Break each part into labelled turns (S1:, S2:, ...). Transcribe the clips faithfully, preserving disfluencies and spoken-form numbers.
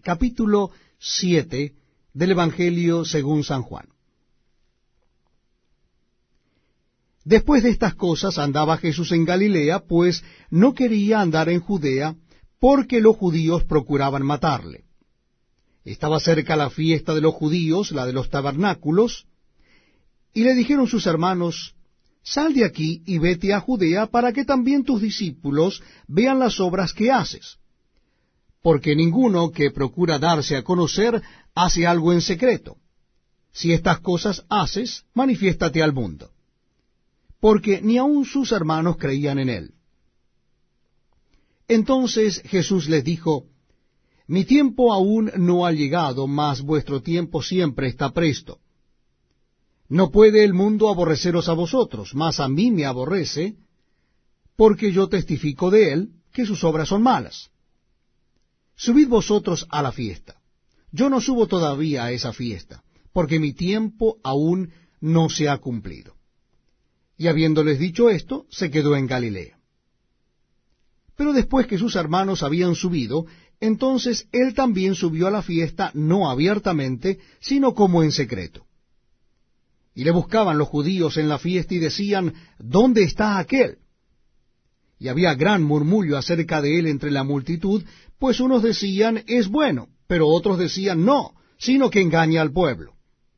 S1: capítulo siete del Evangelio según San Juan. Después de estas cosas andaba Jesús en Galilea, pues no quería andar en Judea, porque los judíos procuraban matarle. Estaba cerca la fiesta de los judíos, la de los tabernáculos, y le dijeron sus hermanos: Sal de aquí y vete a Judea, para que también tus discípulos vean las obras que haces. Porque ninguno que procura darse a conocer hace algo en secreto. Si estas cosas haces, manifiéstate al mundo. Porque ni aun sus hermanos creían en él. Entonces Jesús les dijo: Mi tiempo aún no ha llegado, mas vuestro tiempo siempre está presto. No puede el mundo aborreceros a vosotros, mas a mí me aborrece, porque yo testifico de él que sus obras son malas. Subid vosotros a la fiesta. Yo no subo todavía a esa fiesta, porque mi tiempo aún no se ha cumplido. Y habiéndoles dicho esto, se quedó en Galilea. Pero después que sus hermanos habían subido, entonces él también subió a la fiesta, no abiertamente, sino como en secreto. Y le buscaban los judíos en la fiesta y decían: ¿Dónde está aquél? Y había gran murmullo acerca de él entre la multitud, pues unos decían: es bueno, pero otros decían: no, sino que engaña al pueblo.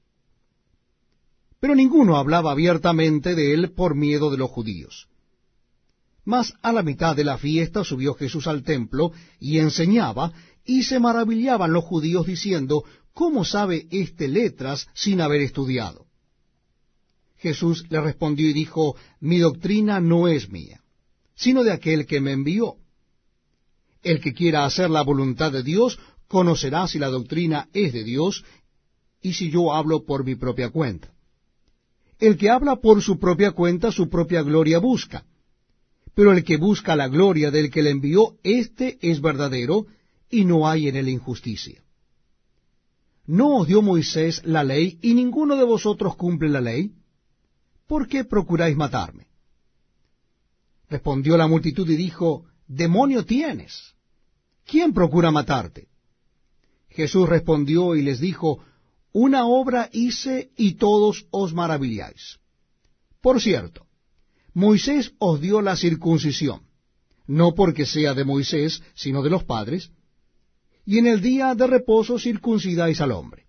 S1: Pero ninguno hablaba abiertamente de él por miedo de los judíos. Mas a la mitad de la fiesta subió Jesús al templo y enseñaba, y se maravillaban los judíos diciendo: ¿Cómo sabe éste letras sin haber estudiado? Jesús le respondió y dijo: Mi doctrina no es mía, sino de aquel que me envió. El que quiera hacer la voluntad de Dios conocerá si la doctrina es de Dios, y si yo hablo por mi propia cuenta. El que habla por su propia cuenta, su propia gloria busca. Pero el que busca la gloria del que le envió, éste es verdadero, y no hay en él injusticia. ¿No os dio Moisés la ley, y ninguno de vosotros cumple la ley? ¿Por qué procuráis matarme? Respondió la multitud y dijo: Demonio tienes. ¿Quién procura matarte? Jesús respondió y les dijo: Una obra hice y todos os maravilláis. Por cierto, Moisés os dio la circuncisión, no porque sea de Moisés, sino de los padres, y en el día de reposo circuncidáis al hombre.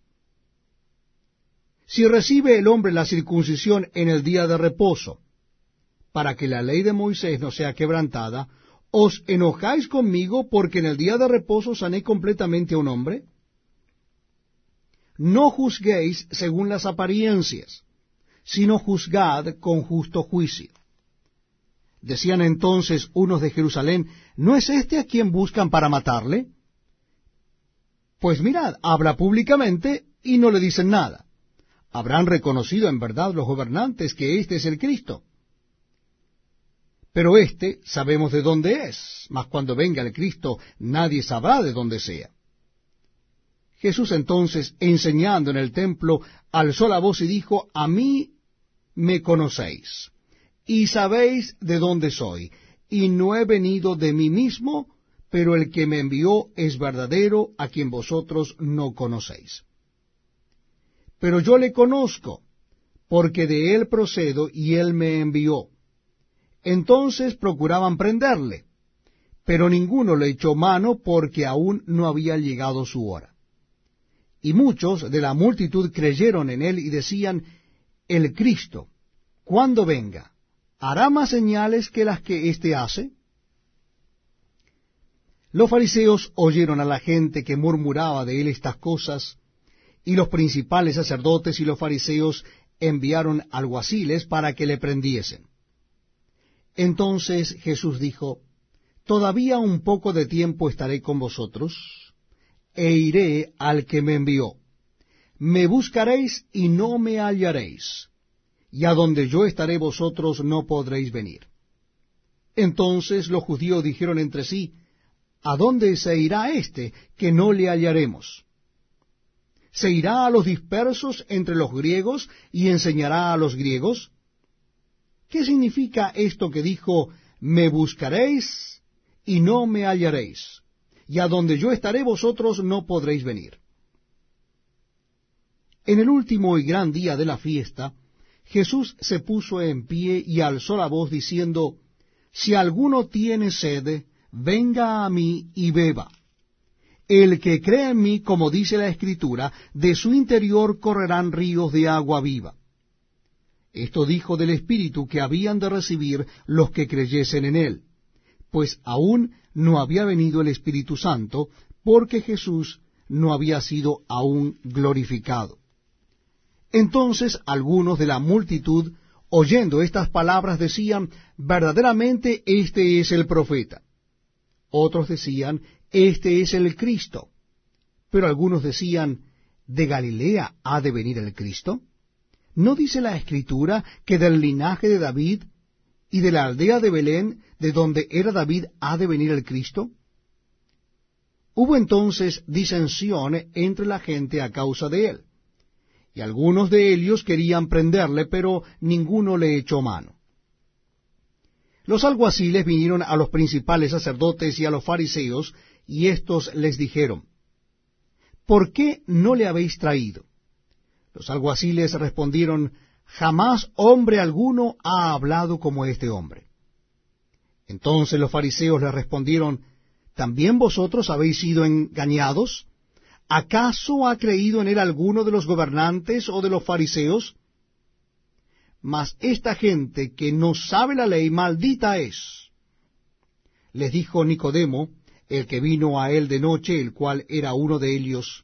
S1: Si recibe el hombre la circuncisión en el día de reposo, para que la ley de Moisés no sea quebrantada, ¿os enojáis conmigo porque en el día de reposo sané completamente a un hombre? No juzguéis según las apariencias, sino juzgad con justo juicio. Decían entonces unos de Jerusalén: ¿No es este a quien buscan para matarle? Pues mirad, habla públicamente y no le dicen nada. Habrán reconocido en verdad los gobernantes que este es el Cristo. Pero este sabemos de dónde es, mas cuando venga el Cristo nadie sabrá de dónde sea. Jesús entonces, enseñando en el templo, alzó la voz y dijo: A mí me conocéis, y sabéis de dónde soy, y no he venido de mí mismo, pero el que me envió es verdadero, a quien vosotros no conocéis. Pero yo le conozco, porque de él procedo, y él me envió. Entonces procuraban prenderle, pero ninguno le echó mano, porque aún no había llegado su hora. Y muchos de la multitud creyeron en él y decían: El Cristo, cuando venga, ¿hará más señales que las que éste hace? Los fariseos oyeron a la gente que murmuraba de él estas cosas, y los principales sacerdotes y los fariseos enviaron alguaciles para que le prendiesen. Entonces Jesús dijo: Todavía un poco de tiempo estaré con vosotros, e iré al que me envió. Me buscaréis y no me hallaréis, y a donde yo estaré vosotros no podréis venir. Entonces los judíos dijeron entre sí: ¿A dónde se irá éste que no le hallaremos? ¿Se irá a los dispersos entre los griegos y enseñará a los griegos? ¿Qué significa esto que dijo: me buscaréis y no me hallaréis? y a donde yo estaré vosotros no podréis venir. En el último y gran día de la fiesta, Jesús se puso en pie y alzó la voz diciendo, Si alguno tiene sed, venga a mí y beba. El que cree en mí, como dice la Escritura, de su interior correrán ríos de agua viva. Esto dijo del Espíritu que habían de recibir los que creyesen en él, pues aún no había venido el Espíritu Santo, porque Jesús no había sido aún glorificado. Entonces algunos de la multitud, oyendo estas palabras, decían, verdaderamente este es el profeta. Otros decían, este es el Cristo. Pero algunos decían, ¿de Galilea ha de venir el Cristo? ¿No dice la Escritura que del linaje de David y de la aldea de Belén, de donde era David, ha de venir el Cristo? Hubo entonces disensión entre la gente a causa de él, y algunos de ellos querían prenderle, pero ninguno le echó mano. Los alguaciles vinieron a los principales sacerdotes y a los fariseos, y éstos les dijeron, ¿por qué no le habéis traído? Los alguaciles respondieron, jamás hombre alguno ha hablado como este hombre. Entonces los fariseos le respondieron, ¿también vosotros habéis sido engañados? ¿Acaso ha creído en él alguno de los gobernantes o de los fariseos? Mas esta gente que no sabe la ley, maldita es. Les dijo Nicodemo, el que vino a él de noche, el cual era uno de ellos,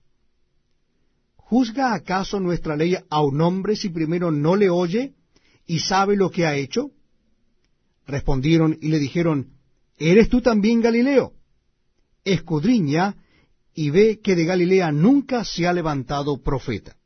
S1: ¿juzga acaso nuestra ley a un hombre si primero no le oye y sabe lo que ha hecho? Respondieron y le dijeron, ¿eres tú también Galileo? Escudriña y ve que de Galilea nunca se ha levantado profeta.